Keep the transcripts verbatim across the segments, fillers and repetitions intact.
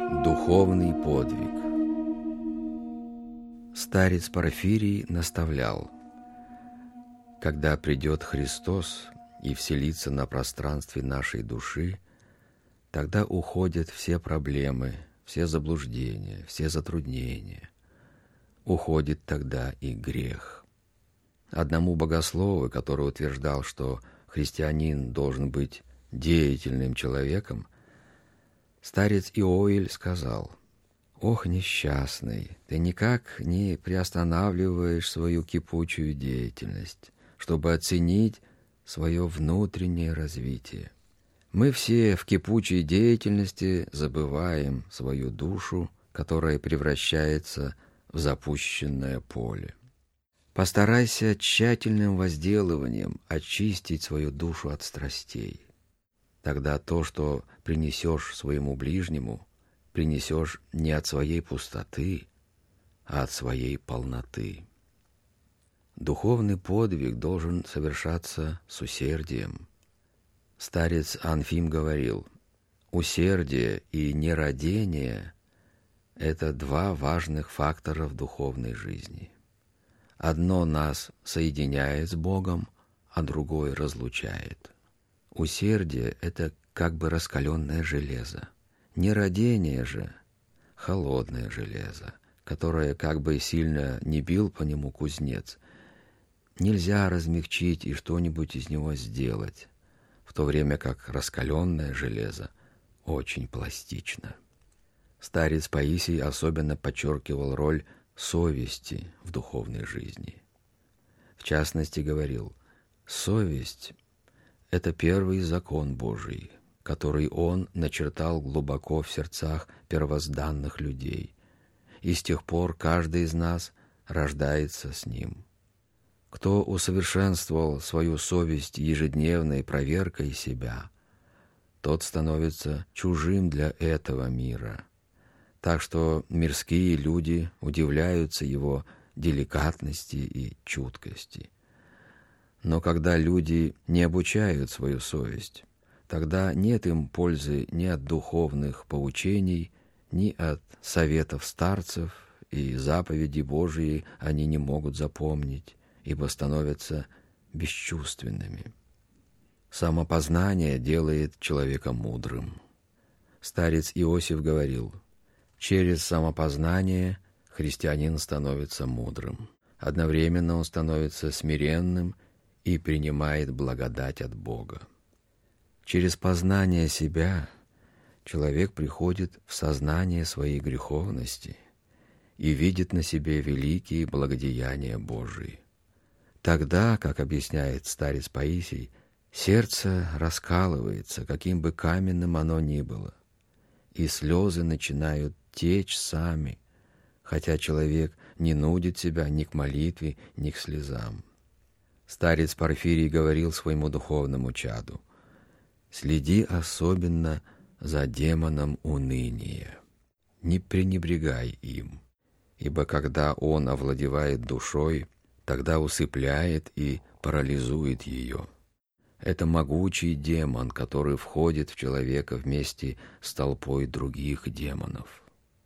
Духовный подвиг. Старец Порфирий наставлял: когда придет Христос и вселится на пространстве нашей души, тогда уходят все проблемы, все заблуждения, все затруднения. Уходит тогда и грех. Одному богослову, который утверждал, что христианин должен быть деятельным человеком, старец Иоиль сказал: «Ох, несчастный, ты никак не приостанавливаешь свою кипучую деятельность, чтобы оценить свое внутреннее развитие. Мы все в кипучей деятельности забываем свою душу, которая превращается в запущенное поле. Постарайся тщательным возделыванием очистить свою душу от страстей. Тогда то, что принесешь своему ближнему, принесешь не от своей пустоты, а от своей полноты». Духовный подвиг должен совершаться с усердием. Старец Анфим говорил: усердие и нерадение – это два важных фактора в духовной жизни. Одно нас соединяет с Богом, а другое разлучает. Усердие – это как бы раскаленное железо. Нерадение же – холодное железо, которое, как бы сильно не бил по нему кузнец, нельзя размягчить и что-нибудь из него сделать, в то время как раскаленное железо очень пластично. Старец Паисий особенно подчеркивал роль совести в духовной жизни. В частности, говорил: совесть – это первый закон Божий, который Он начертал глубоко в сердцах первозданных людей, и с тех пор каждый из нас рождается с ним. Кто усовершенствовал свою совесть ежедневной проверкой себя, тот становится чужим для этого мира, так что мирские люди удивляются его деликатности и чуткости. Но когда люди не обучают свою совесть, тогда нет им пользы ни от духовных поучений, ни от советов старцев, и заповеди Божии они не могут запомнить, ибо становятся бесчувственными. Самопознание делает человека мудрым. Старец Иосиф говорил: через самопознание христианин становится мудрым. Одновременно он становится смиренным и принимает благодать от Бога. Через познание себя человек приходит в сознание своей греховности и видит на себе великие благодеяния Божии. Тогда, как объясняет старец Паисий, сердце раскалывается, каким бы каменным оно ни было, и слезы начинают течь сами, хотя человек не нудит себя ни к молитве, ни к слезам. Старец Порфирий говорил своему духовному чаду: «Следи особенно за демоном уныния, не пренебрегай им, ибо когда он овладевает душой, тогда усыпляет и парализует ее. Это могучий демон, который входит в человека вместе с толпой других демонов.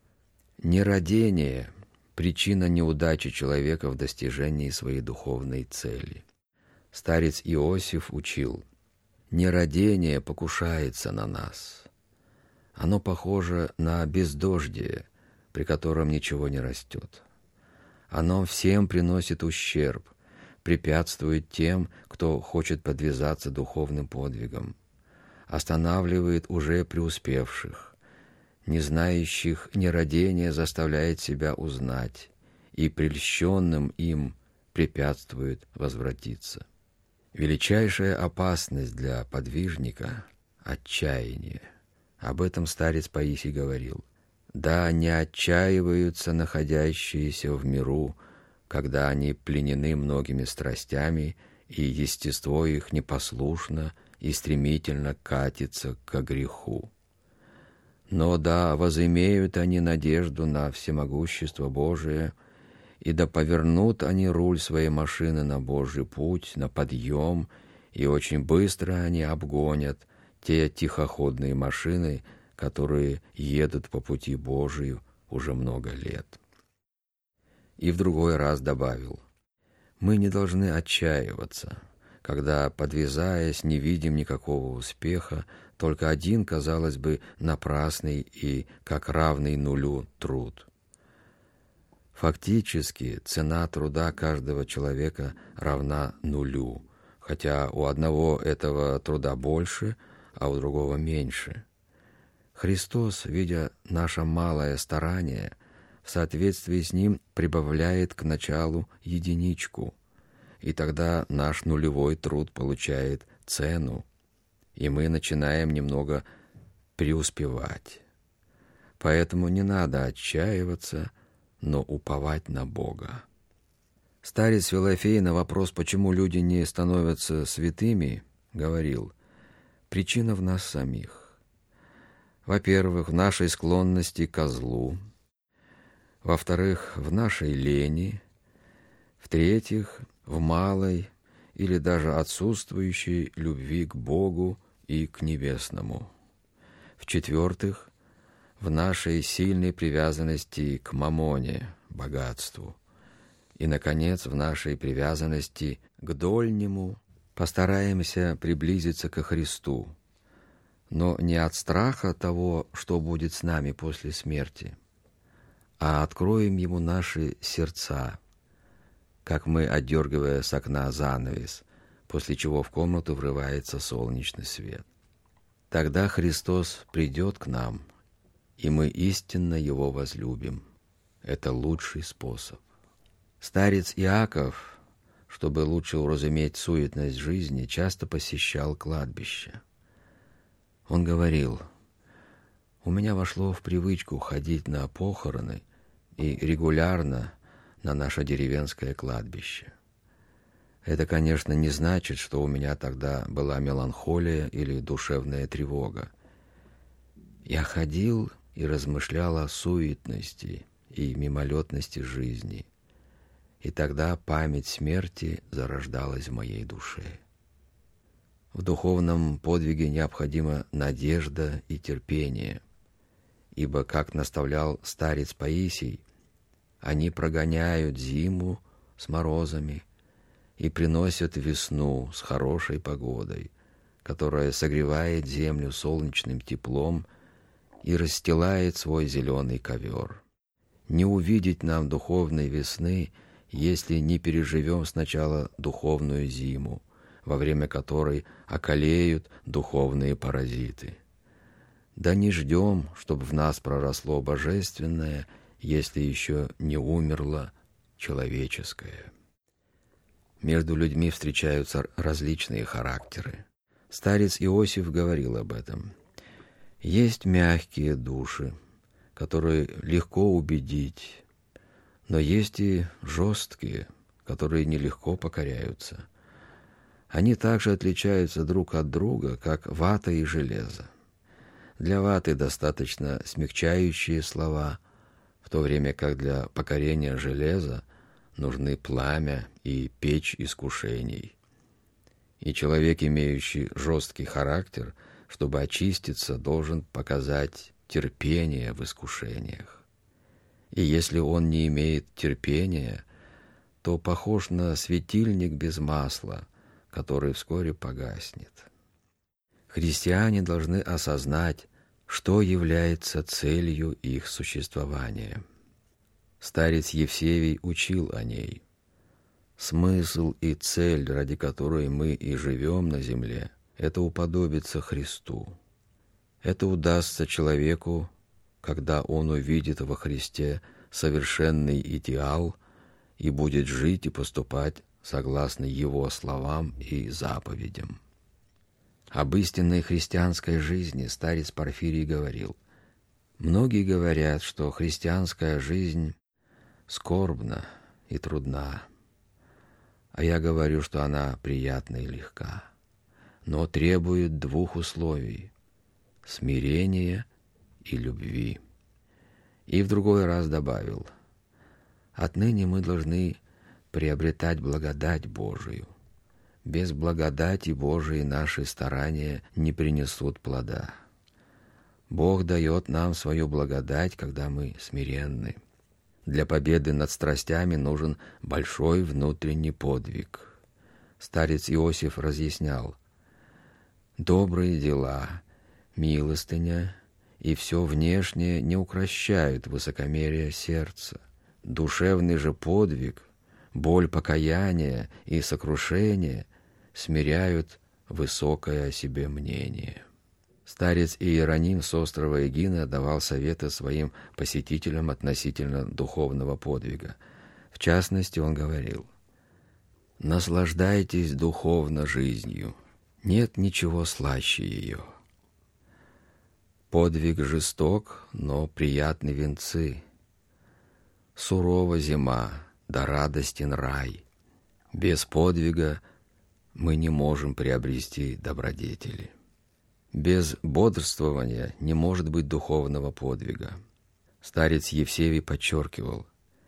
Нерадение – причина неудачи человека в достижении своей духовной цели. Старец Иосиф учил: нерадение покушается на нас. Оно похоже на бездождие, при котором ничего не растет. Оно всем приносит ущерб, препятствует тем, кто хочет подвязаться духовным подвигом, останавливает уже преуспевших, не знающих нерадения заставляет себя узнать, и прельщенным им препятствует возвратиться. Величайшая опасность для подвижника – отчаяние. Об этом старец Паисий говорил: «Да не отчаиваются находящиеся в миру, когда они пленены многими страстями, и естество их непослушно и стремительно катится ко греху. Но да возымеют они надежду на всемогущество Божие, и да повернут они руль своей машины на Божий путь, на подъем, и очень быстро они обгонят те тихоходные машины, которые едут по пути Божию уже много лет. И в другой раз добавил: мы не должны отчаиваться, когда, подвязаясь, не видим никакого успеха, только один, казалось бы, напрасный и как равный нулю труд. Фактически цена труда каждого человека равна нулю, хотя у одного этого труда больше, а у другого меньше. Христос, видя наше малое старание, в соответствии с ним прибавляет к началу единичку, и тогда наш нулевой труд получает цену, и мы начинаем немного преуспевать. Поэтому не надо отчаиваться, но уповать на Бога. Старец Филофей на вопрос, почему люди не становятся святыми, говорил: причина в нас самих. Во-первых, в нашей склонности ко злу. Во-вторых, в нашей лени. В-третьих, в малой или даже отсутствующей любви к Богу и к небесному. В-четвертых, в нашей сильной привязанности к мамоне, богатству. И, наконец, в нашей привязанности к дольнему. Постараемся приблизиться ко Христу, но не от страха того, что будет с нами после смерти, а откроем Ему наши сердца, как мы, отдергивая с окна занавес, после чего в комнату врывается солнечный свет. Тогда Христос придет к нам, и мы истинно Его возлюбим. Это лучший способ. Старец Иаков, чтобы лучше уразуметь суетность жизни, часто посещал кладбище. Он говорил: «У меня вошло в привычку ходить на похороны и регулярно на наше деревенское кладбище. Это, конечно, не значит, что у меня тогда была меланхолия или душевная тревога. Я ходил и размышлял о суетности и мимолетности жизни, и тогда память смерти зарождалась в моей душе. В духовном подвиге необходима надежда и терпение, ибо, как наставлял старец Паисий, они прогоняют зиму с морозами и приносят весну с хорошей погодой, которая согревает землю солнечным теплом и расстилает свой зеленый ковер. Не увидеть нам духовной весны, если не переживем сначала духовную зиму, во время которой околеют духовные паразиты. Да не ждем, чтобы в нас проросло божественное, если еще не умерло человеческое». Между людьми встречаются различные характеры. Старец Иосиф говорил об этом. Есть мягкие души, которые легко убедить, но есть и жесткие, которые нелегко покоряются. Они также отличаются друг от друга, как вата и железо. Для ваты достаточно смягчающие слова, в то время как для покорения железа нужны пламя и печь искушений. И человек, имеющий жесткий характер, чтобы очиститься, должен показать терпение в искушениях. И если он не имеет терпения, то похож на светильник без масла, который вскоре погаснет. Христиане должны осознать, что является целью их существования. Старец Евсевий учил о ней. Смысл и цель, ради которой мы и живем на земле, это уподобиться Христу. Это удастся человеку, когда он увидит во Христе совершенный идеал и будет жить и поступать согласно Его словам и заповедям. Об истинной христианской жизни старец Порфирий говорил: «Многие говорят, что христианская жизнь скорбна и трудна, а я говорю, что она приятна и легка, но требует двух условий — смирения и любви». И в другой раз добавил: «Отныне мы должны приобретать благодать Божию. Без благодати Божией наши старания не принесут плода. Бог дает нам свою благодать, когда мы смиренны. Для победы над страстями нужен большой внутренний подвиг. Старец Иосиф разъяснял: добрые дела, милостыня и все внешнее не укрощают высокомерие сердца. Душевный же подвиг, боль покаяния и сокрушение смиряют высокое о себе мнение. Старец Иероним с острова Эгина давал советы своим посетителям относительно духовного подвига. В частности, он говорил: «Наслаждайтесь духовно жизнью, нет ничего слаще ее. Подвиг жесток, но приятны венцы. Сурова зима, да радостен рай. Без подвига мы не можем приобрести добродетели». Без бодрствования не может быть духовного подвига. Старец Евсевий подчеркивал: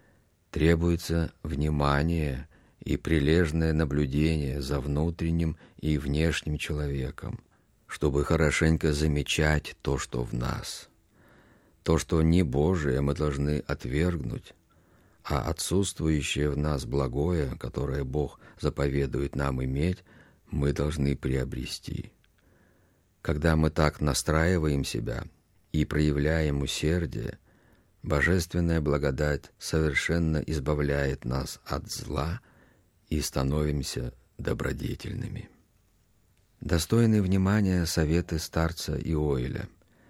требуется внимание и прилежное наблюдение за внутренним и внешним человеком, чтобы хорошенько замечать то, что в нас. То, что не Божие, мы должны отвергнуть, а отсутствующее в нас благое, которое Бог заповедует нам иметь, мы должны приобрести. Когда мы так настраиваем себя и проявляем усердие, божественная благодать совершенно избавляет нас от зла и становимся добродетельными. Достойны внимания советы старца Иоэля.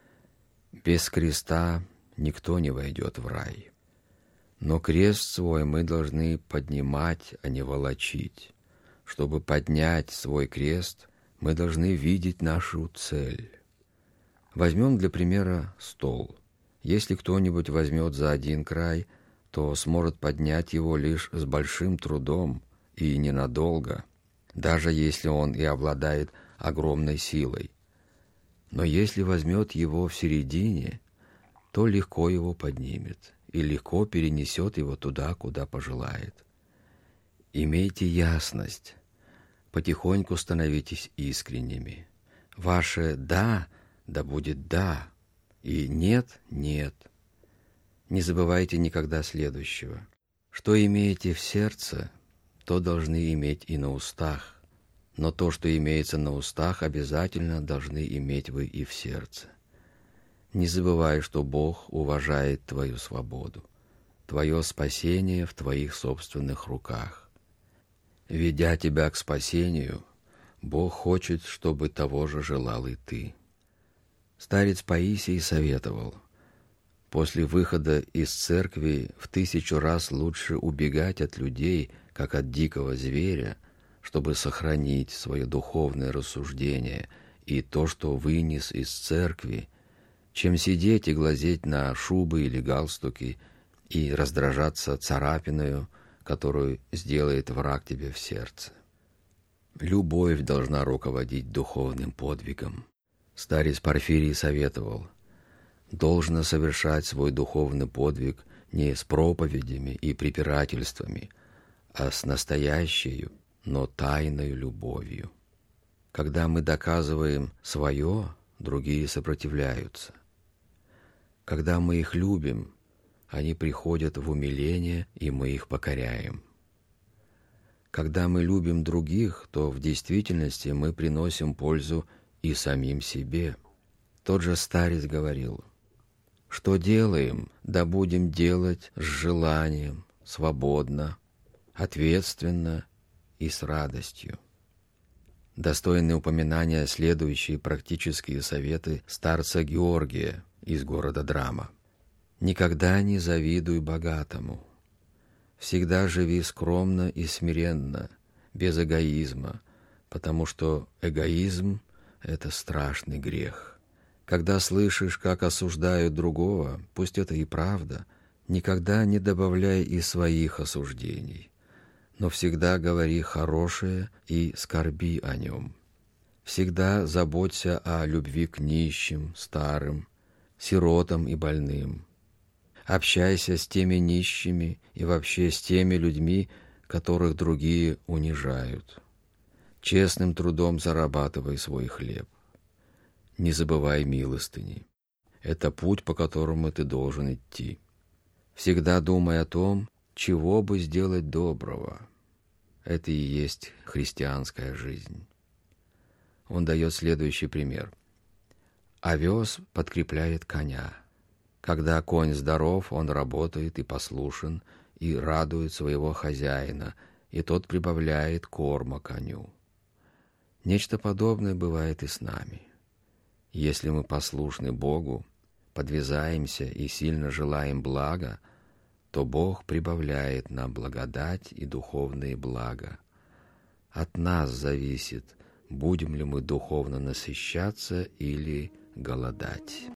Без креста никто не войдет в рай. Но крест свой мы должны поднимать, а не волочить. Чтобы поднять свой крест, мы должны видеть нашу цель. Возьмем для примера стол. Если кто-нибудь возьмет за один край, то сможет поднять его лишь с большим трудом и ненадолго, даже если он и обладает огромной силой. Но если возьмет его в середине, то легко его поднимет и легко перенесет его туда, куда пожелает. Имейте ясность. Потихоньку становитесь искренними. Ваше «да» да будет «да», и «нет» — «нет». Не забывайте никогда следующего. Что имеете в сердце, то должны иметь и на устах, но то, что имеется на устах, обязательно должны иметь вы и в сердце. Не забывай, что Бог уважает твою свободу. Твое спасение в твоих собственных руках. Ведя тебя к спасению, Бог хочет, чтобы того же желал и ты. Старец Паисий советовал: после выхода из церкви в тысячу раз лучше убегать от людей, как от дикого зверя, чтобы сохранить свое духовное рассуждение и то, что вынес из церкви, чем сидеть и глазеть на шубы или галстуки и раздражаться царапиною, которую сделает враг тебе в сердце. Любовь должна руководить духовным подвигом. Старец Порфирий советовал: должно совершать свой духовный подвиг не с проповедями и препирательствами, а с настоящей, но тайной любовью. Когда мы доказываем свое, другие сопротивляются. Когда мы их любим, они приходят в умиление, и мы их покоряем. Когда мы любим других, то в действительности мы приносим пользу и самим себе. Тот же старец говорил: что делаем, да будем делать с желанием, свободно, ответственно и с радостью. Достойны упоминания следующие практические советы старца Георгия из города Драма. Никогда не завидуй богатому. Всегда живи скромно и смиренно, без эгоизма, потому что эгоизм — это страшный грех. Когда слышишь, как осуждают другого, пусть это и правда, никогда не добавляй и своих осуждений, но всегда говори хорошее и скорби о нем. Всегда заботься о любви к нищим, старым, сиротам и больным. Общайся с теми нищими и вообще с теми людьми, которых другие унижают. Честным трудом зарабатывай свой хлеб. Не забывай милостыни. Это путь, по которому ты должен идти. Всегда думай о том, чего бы сделать доброго. Это и есть христианская жизнь. Он дает следующий пример. Овес подкрепляет коня. Когда конь здоров, он работает и послушен, и радует своего хозяина, и тот прибавляет корма коню. Нечто подобное бывает и с нами. Если мы послушны Богу, подвязаемся и сильно желаем блага, то Бог прибавляет нам благодать и духовные блага. От нас зависит, будем ли мы духовно насыщаться или голодать.